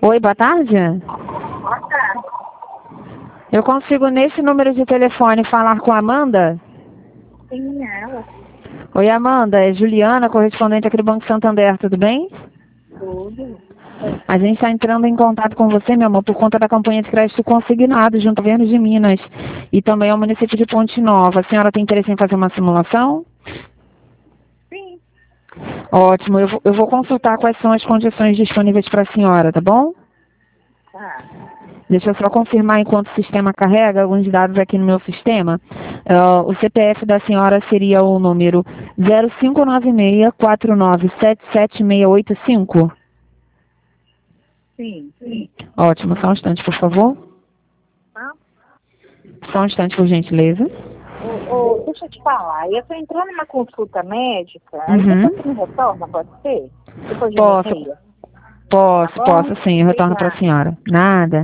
Oi, boa tarde. Boa tarde. Eu consigo, nesse número de telefone, falar com a Amanda? Sim, ela. Oi, Amanda. É Juliana, correspondente aqui do Banco Santander. Tudo bem? Tudo. A gente está entrando em contato com você, meu amor, por conta da campanha de crédito consignado junto ao governo de Minas e também ao município de Ponte Nova. A senhora tem interesse em fazer uma simulação? Sim. Ótimo. Eu vou consultar quais são as condições disponíveis para a senhora, tá bom? Tá. Deixa eu só confirmar enquanto o sistema carrega alguns dados aqui no meu sistema. O CPF da senhora seria o número 0596-4977-685. Sim. Ótimo. Só um instante, por favor. Tá? Só um instante, por gentileza. Deixa eu te falar. Eu tô entrando numa consulta médica. Aí Uhum. depois você me retorna, pode ser? Depois de Posso, meia. posso Tá bom? sim. Eu retorno para a Obrigada. senhora. Nada.